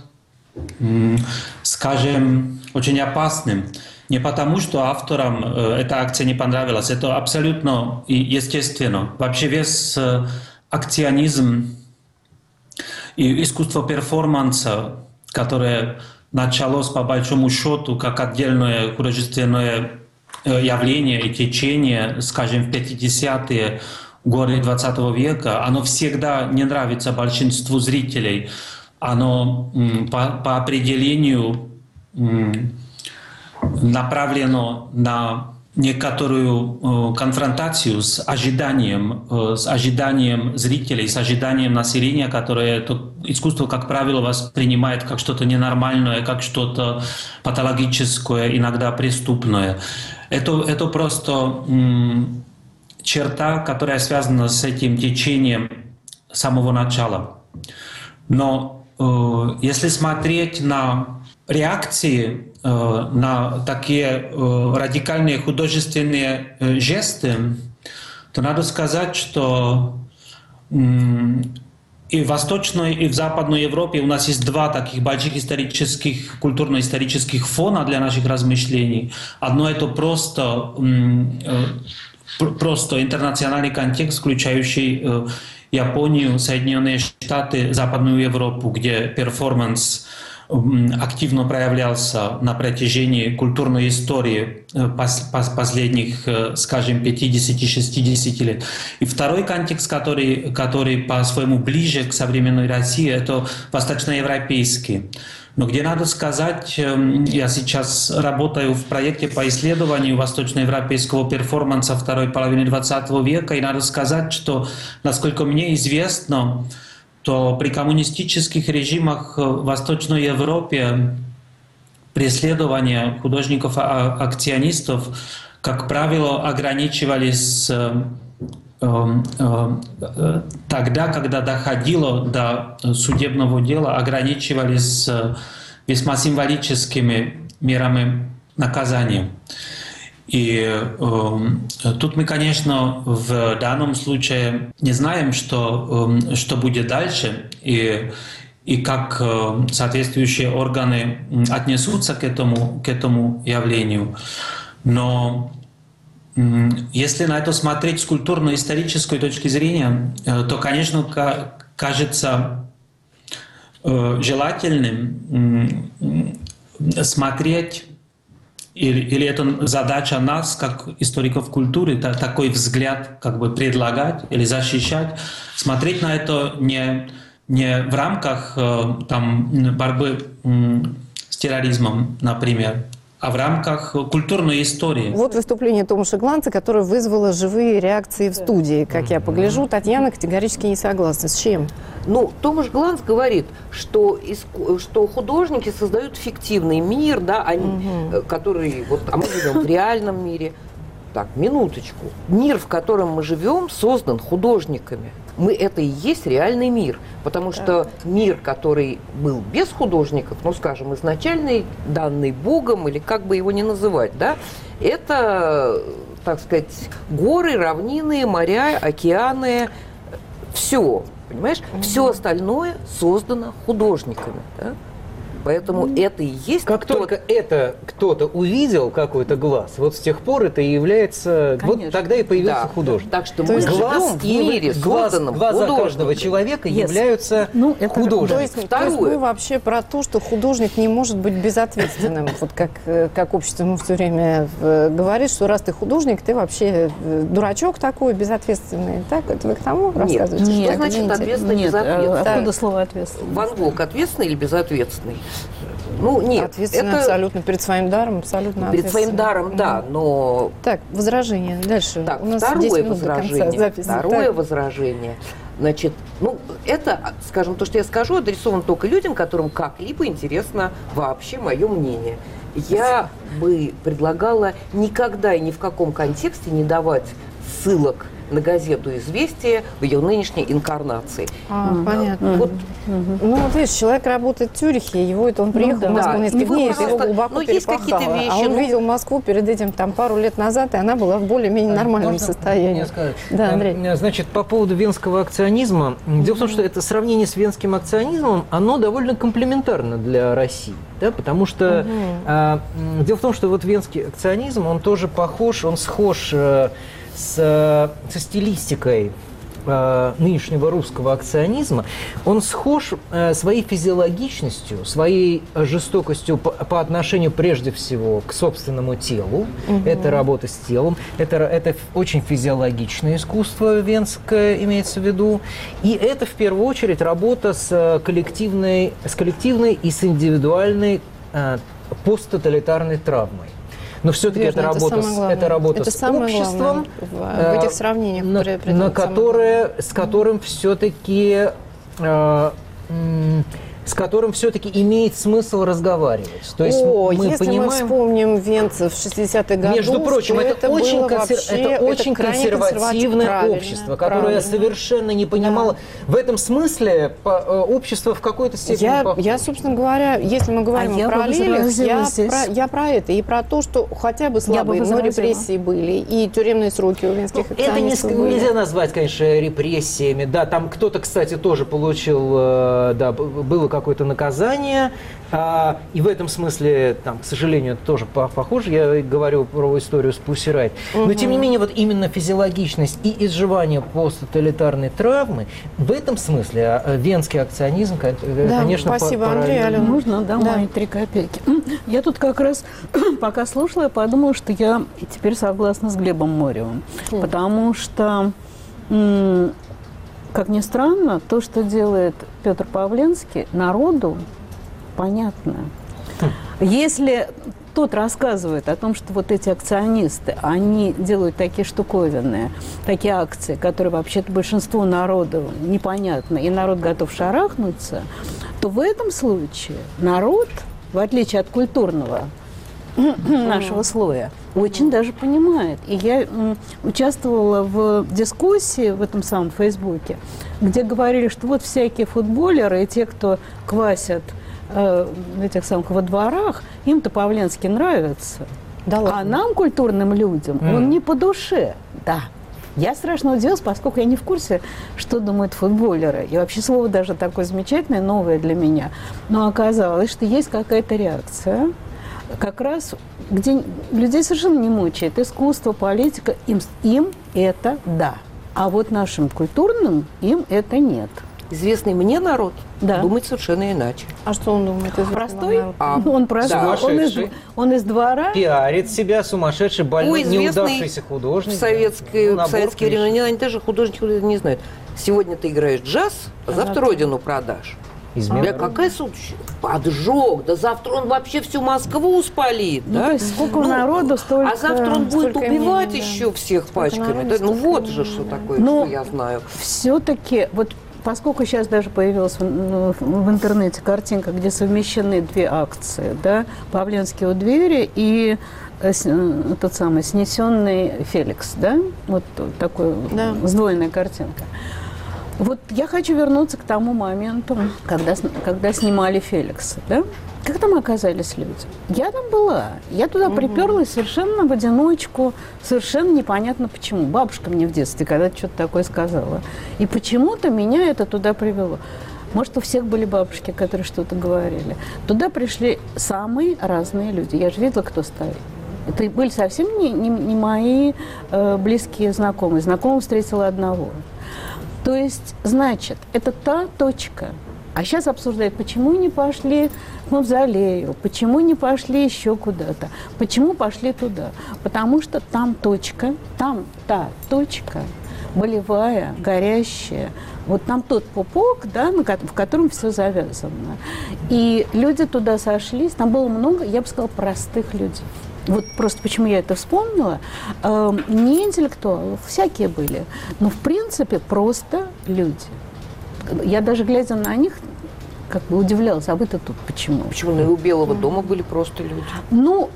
скажем, очень опасным? Не потому, что авторам эта акция не понравилась, это абсолютно естественно. Вообще весь акционизм и искусство перформанса, которое началось по большому счету как отдельное художественное явление и течение, скажем, в 50-е годы 20 века, оно всегда не нравится большинству зрителей. Оно по определению направлено на некоторую конфронтацию с ожиданием зрителей, с ожиданием населения, которое это искусство, как правило, воспринимает как что-то ненормальное, как что-то патологическое, иногда преступное. Это просто черта, которая связана с этим течением с самого начала. Но если смотреть на реакции на такие радикальные художественные жесты, то надо сказать, что и в Восточной, и в Западной Европе у нас есть два таких больших исторических, культурно-исторических фона для наших размышлений. Одно — это просто интернациональный контекст, включающий Японию, Соединенные Штаты, Западную Европу, где перформанс активно проявлялся на протяжении культурной истории последних, скажем, 50-60 лет. И второй контекст, который по-своему ближе к современной России, это восточноевропейский. Но где надо сказать, я сейчас работаю в проекте по исследованию восточноевропейского перформанса второй половины 20 века, и надо сказать, что, насколько мне известно, то при коммунистических режимах в Восточной Европе преследования художников-акционистов, как правило, ограничивались тогда, когда доходило до судебного дела, ограничивались весьма символическими мерами наказания. И тут мы, конечно, в данном случае не знаем, что будет дальше, и как соответствующие органы отнесутся к этому явлению. Но Если на это смотреть с культурно-исторической точки зрения, то, конечно, кажется желательным смотреть, или это задача нас, как историков культуры, такой взгляд как бы предлагать или защищать, смотреть на это не в рамках там, борьбы с терроризмом, например, а в рамках культурной истории. Вот выступление Томаша Гланца, которое вызвало живые реакции в студии. Как я погляжу, Татьяна категорически не согласна. С чем? Ну, Томаш Гланц говорит, что художники создают фиктивный мир, да, который, вот, а мы живем в реальном мире. Так, минуточку. Мир, в котором мы живем, создан художниками. Это и есть реальный мир. Потому что мир, который был без художников, ну, скажем, изначальный, данный Богом, или как бы его ни называть, да, это, так сказать, горы, равнины, моря, океаны, все. Понимаешь? Все остальное создано художниками. Да? Поэтому это и есть... Как только это кто-то увидел, какой-то глаз, вот с тех пор это и является... Конечно. Вот тогда и появился художник. Так что мы живем в мире, созданном глаза каждого человека являются художником. То есть мы вообще про то, что художник не может быть безответственным. Вот как общество ему все время говорит, что раз ты художник, ты вообще дурачок такой, безответственный. Так? Это вы к тому рассказываете? Нет. Что значит ответственный, безответственный? Откуда слово ответственный? Ван Гог ответственный или безответственный? Ну, нет. Ответственно абсолютно перед своим даром, абсолютно перед своим даром, да, но... Так, возражение. Дальше. Так, у нас второе возражение. Значит, ну, это, скажем, то, что я скажу, адресовано только людям, которым как-либо интересно вообще мое мнение. Я бы предлагала никогда и ни в каком контексте не давать ссылок на газету «Известия» в ее нынешней инкарнации. Понятно. Вот, ну, вот видишь, человек работает в Цюрихе, он приехал в Москву несколько дней, его глубоко перепахало. А он видел Москву перед этим пару лет назад, и она была в более-менее нормальном состоянии. Да, Андрей. Значит, по поводу венского акционизма. Дело в том, что это сравнение с венским акционизмом, оно довольно комплементарно для России. Да, потому что дело в том, что вот венский акционизм, он тоже схож со стилистикой нынешнего русского акционизма, он схож своей физиологичностью, своей жестокостью по отношению прежде всего к собственному телу. Это работа с телом, это очень физиологичное искусство венское имеется в виду. И это в первую очередь работа с коллективной и с индивидуальной посттоталитарной травмой. Но все-таки это работа с обществом, в этих сравнениях, с которым все-таки имеет смысл разговаривать. То есть мы вспомним венцев 60-х годов, между прочим, это очень консервативное общество, которое совершенно не понимало. В этом смысле общество в какой-то степени... Я, собственно говоря, если мы говорим о параллелях, я про это. И про то, что хотя бы слабые, но репрессии были, и тюремные сроки у венских акционистов это нельзя назвать, конечно, репрессиями. Да, там кто-то, кстати, тоже получил... было какое-то наказание, и в этом смысле, там, к сожалению, это тоже похоже, я говорю про историю с Pussy Riot. Но, тем не менее, вот именно физиологичность и изживание посттоталитарной травмы, в этом смысле венский акционизм, конечно, спасибо, Андрей. Можно, мои 3 копейки. Я тут как раз, пока слушала, я подумала, что я теперь согласна с Глебом Моревым, потому что... Как ни странно, то, что делает Петр Павленский, народу понятно. Если тот рассказывает о том, что вот эти акционисты, они делают такие штуковины, такие акции, которые вообще-то большинству народу непонятны, и народ готов шарахнуться, то в этом случае народ, в отличие от культурного нашего слоя, очень даже понимает. И я участвовала в дискуссии в этом самом Фейсбуке, где говорили, что вот всякие футболеры и те, кто квасят в этих самых во дворах, им-то Павленский нравится. А нам, культурным людям, он не по душе. Да. Я страшно удивилась, поскольку я не в курсе, что думают футболеры. И вообще слово даже такое замечательное, новое для меня. Но оказалось, что есть какая-то реакция как раз, где людей совершенно не мучает искусство, политика, им это да. А вот нашим культурным им это нет. Известный мне народ Да. думает совершенно иначе. А что он думает? Простой? А, Он простой. да. Он из двора. Пиарит себя, сумасшедший, больной, неудавшийся художник. В советские времена они даже художники не знают. Сегодня ты играешь джаз, а завтра родину продашь. Измена. Какая суть? Поджог. Да завтра он вообще всю Москву спалит. Ну, да? то есть сколько народу, столько... А завтра он будет столько убивать имен, да. еще всех пачками. народу, Да, ну столько вот имен, же что да. такое, Но что я знаю. все-таки, вот поскольку сейчас даже появилась в интернете картинка, где совмещены две акции, да, Павленский у двери и тот самый снесенный Феликс, да, вот такой сдвоенная картинка. Вот я хочу вернуться к тому моменту, когда снимали Феликса, да? Как там оказались люди? Я там была. Я туда приперлась совершенно в одиночку, совершенно непонятно почему. Бабушка мне в детстве когда-то что-то такое сказала. И почему-то меня это туда привело. Может, у всех были бабушки, которые что-то говорили. Туда пришли самые разные люди. Я же видела, кто стоит. Это были совсем не мои близкие знакомые. Знакомого встретила одного. То есть, значит, это та точка. А сейчас обсуждают, почему не пошли к мавзолею, почему не пошли еще куда-то, почему пошли туда. Потому что там точка, там та точка, болевая, горящая. Вот там тот пупок, да, в котором все завязано. И люди туда сошлись, там было много, я бы сказала, простых людей. Вот просто почему я это вспомнила. Не интеллектуалов, всякие были, но в принципе просто люди. Я даже глядя на них, как бы удивлялась, а вы-то тут почему? Почему? Ну и у Белого дома были просто люди. Ну,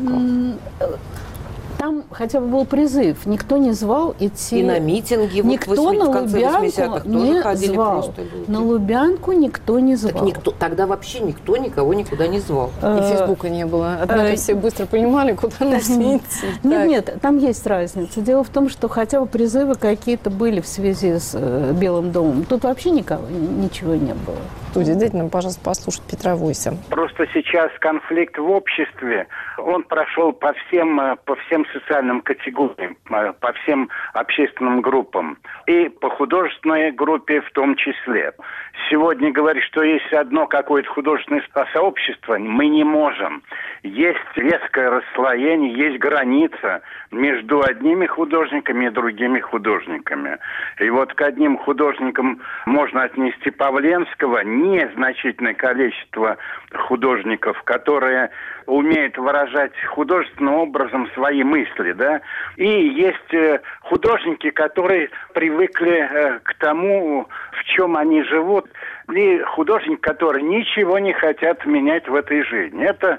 там хотя бы был призыв, никто не звал идти. И на митинги никто вот на в конце 80-х Лубянку тоже не ходили звал. просто люди. На Лубянку никто не звал. Так никто, тогда вообще никто никого никуда не звал. И Фейсбука не было. Однако все быстро понимали, куда нужно идти. Нет, там есть разница. Дело в том, что хотя бы призывы какие-то были в связи с Белым домом. Тут вообще ничего не было. Студия, дайте нам, пожалуйста, послушать Петра Войса. Просто сейчас конфликт в обществе, он прошел по всем социальным категориям, по всем общественным группам. И по художественной группе в том числе. Сегодня говорить, что есть одно какое-то художественное сообщество, мы не можем. Есть резкое расслоение, есть граница между одними художниками и другими художниками. И вот к одним художникам можно отнести Павленского, незначительное количество художников, которые умеют выражать художественным образом свои мысли, да. И есть художники, которые привыкли к тому, в чем они живут, и художники, которые ничего не хотят менять в этой жизни. Это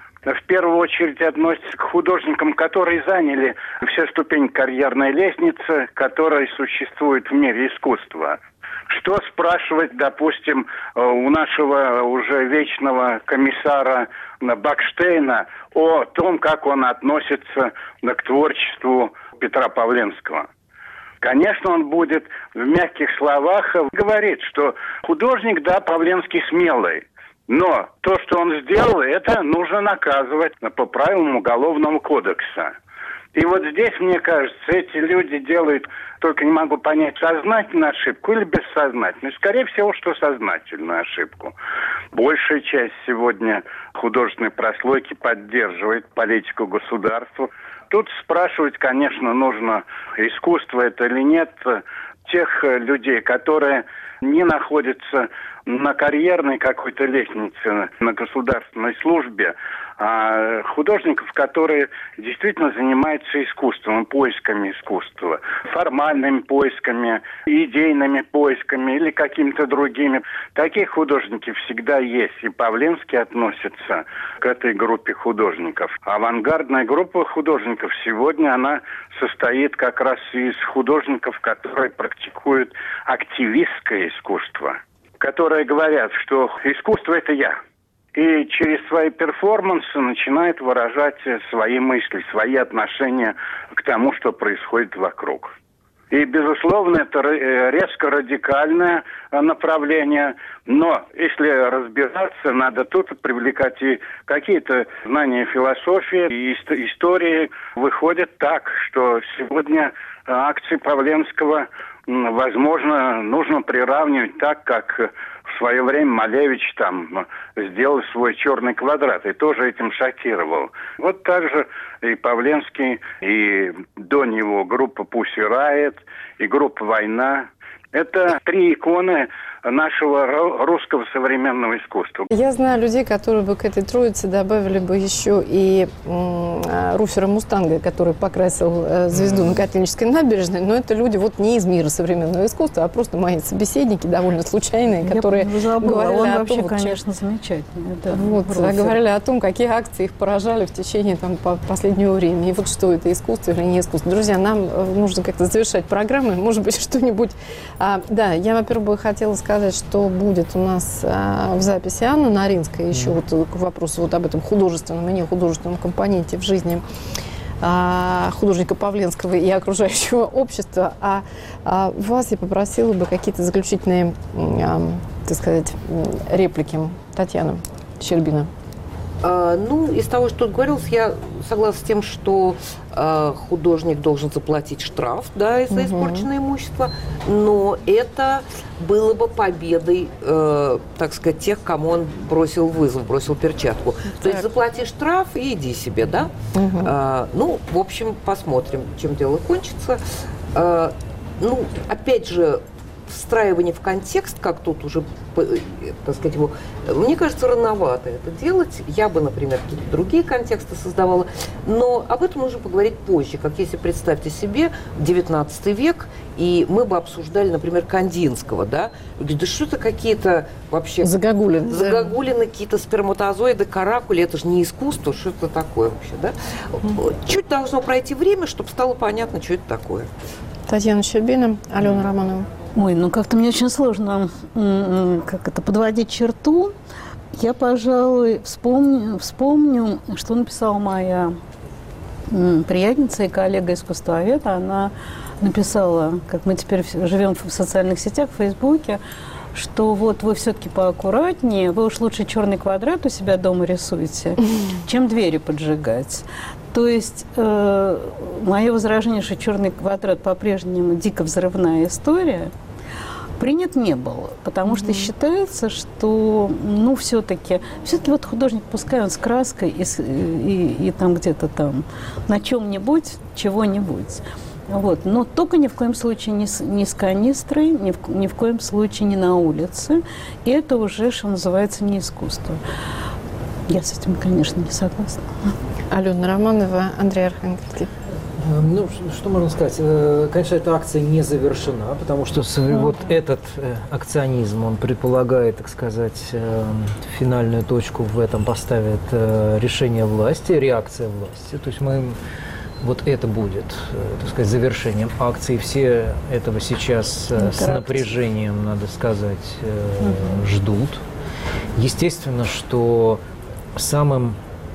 в первую очередь относится к художникам, которые заняли все ступени карьерной лестницы, которые существуют в мире искусства. Что спрашивать, допустим, у нашего уже вечного комиссара Бакштейна о том, как он относится к творчеству Петра Павленского? Конечно, он будет в мягких словах говорить, что художник, да, Павленский смелый. Но то, что он сделал, это нужно наказывать по правилам Уголовного кодекса. И вот здесь, мне кажется, эти люди делают, только не могу понять, сознательную ошибку или бессознательную. Скорее всего, что сознательную ошибку. Большая часть сегодня художественной прослойки поддерживает политику государства. Тут спрашивать, конечно, нужно, искусство это или нет, тех людей, которые не находятся на карьерной какой-то лестнице, на государственной службе, а художников, которые действительно занимаются искусством, поисками искусства, формальными поисками, идейными поисками или какими-то другими. Такие художники всегда есть, и Павленский относится к этой группе художников. Авангардная группа художников сегодня, она состоит как раз из художников, которые практикуют активистское искусство, которые говорят, что искусство – это я. И через свои перформансы начинают выражать свои мысли, свои отношения к тому, что происходит вокруг. И, безусловно, это резко радикальное направление. Но если разбираться, надо тут привлекать и какие-то знания философии и истории. Выходит так, что сегодня акции Павленского, возможно, нужно приравнивать так, как в свое время Малевич там сделал свой черный квадрат и тоже этим шокировал. Вот так же и Павленский, и до него группа Pussy Riot, и группа «Война». Это 3 иконы нашего русского современного искусства. Я знаю людей, которые бы к этой троице добавили бы еще и Руфера Мустанга, который покрасил звезду на Котельнической набережной, но это люди вот не из мира современного искусства, а просто мои собеседники, довольно случайные, которые говорили он о вообще, том, конечно, замечательный. Да, говорили о том, какие акции их поражали в течение последнего времени, и вот что это, искусство или не искусство. Друзья, нам нужно как-то завершать программу, может быть, что-нибудь... да, я, во-первых, бы хотела сказать, что будет у нас в записи Анна Наринская, еще вот к вопросу вот об этом художественном и нехудожественном компоненте в жизни художника Павленского и окружающего общества. А вас я попросила бы какие-то заключительные, так сказать, реплики. Татьяна Щербина. Из того, что тут говорилось, я согласна с тем, что художник должен заплатить штраф, да, за испорченное имущество, но это было бы победой, так сказать, тех, кому он бросил вызов, бросил перчатку. То есть заплати штраф и иди себе, да? В общем, посмотрим, чем дело кончится. Опять же, встраивание в контекст, как тут уже, так сказать, его, мне кажется, рановато это делать. Я бы, например, какие-то другие контексты создавала, но об этом нужно поговорить позже. Как если представьте себе 19 век, и мы бы обсуждали, например, Кандинского, да? Да что это какие-то вообще... Загогулины, какие-то сперматозоиды, каракули, это же не искусство, что это такое вообще, да? Чуть должно пройти время, чтобы стало понятно, что это такое. Татьяна Щербина, Алена Романова. Как-то мне очень сложно подводить черту. Я, пожалуй, вспомню, что написала моя приятельница и коллега-искусствовед. Она написала, как мы теперь живем в социальных сетях, в Фейсбуке, что вот вы все-таки поаккуратнее, вы уж лучше черный квадрат у себя дома рисуете, чем двери поджигать. То есть мое возражение, что черный квадрат по-прежнему дико взрывная история, принят не было, потому что считается, что, все-таки вот художник, пускай он с краской и там где-то там на чем-нибудь, чего-нибудь. Но только ни в коем случае не с канистрой, ни в коем случае не на улице. И это уже, что называется, не искусство. Я с этим, конечно, не согласна. Алена Романова, Андрей Архангельский. Что можно сказать? Конечно, эта акция не завершена, потому что вот этот акционизм, он предполагает, так сказать, финальную точку в этом поставит решение власти, реакция власти. То есть вот это будет, так сказать, завершением акции. Все этого сейчас с напряжением, надо сказать, ждут. Естественно, что самым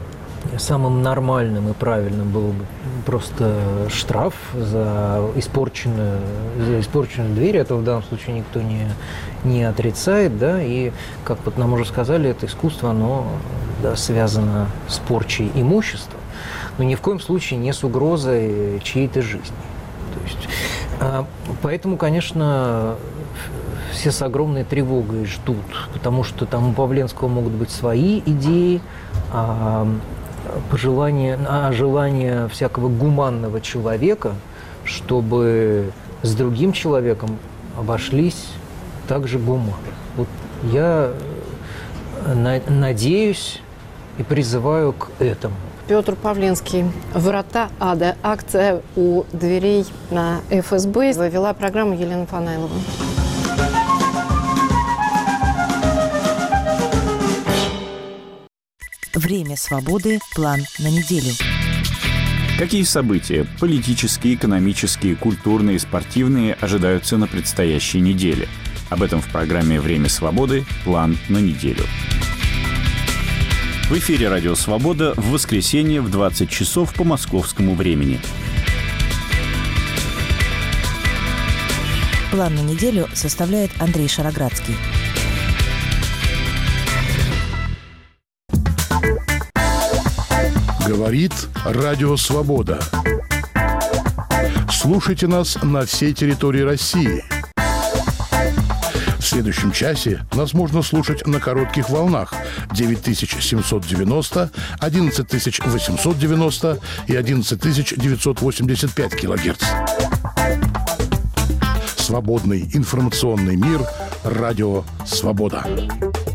нормальным и правильным было бы просто штраф за испорченную дверь. Это в данном случае никто не отрицает, да, и, как вот нам уже сказали, это искусство, оно связано с порчей имущества, но ни в коем случае не с угрозой чьей-то жизни. То есть, поэтому, конечно, все с огромной тревогой ждут, потому что там у Павленского могут быть свои идеи, желание всякого гуманного человека, чтобы с другим человеком обошлись также гуманно. Вот я надеюсь и призываю к этому. Петр Павленский. «Врата ада». Акция у дверей на ФСБ. Вела программу Елена Фанайлова. Время свободы. План на неделю. Какие события – политические, экономические, культурные, спортивные – ожидаются на предстоящей неделе? Об этом в программе «Время свободы. План на неделю». В эфире «Радио Свобода» в воскресенье в 20 часов по московскому времени. План на неделю составляет Андрей Шароградский. Говорит Радио Свобода. Слушайте нас на всей территории России. В следующем часе нас можно слушать на коротких волнах 9790, 11890 и 11985 килогерц. Свободный информационный мир. Радио Свобода.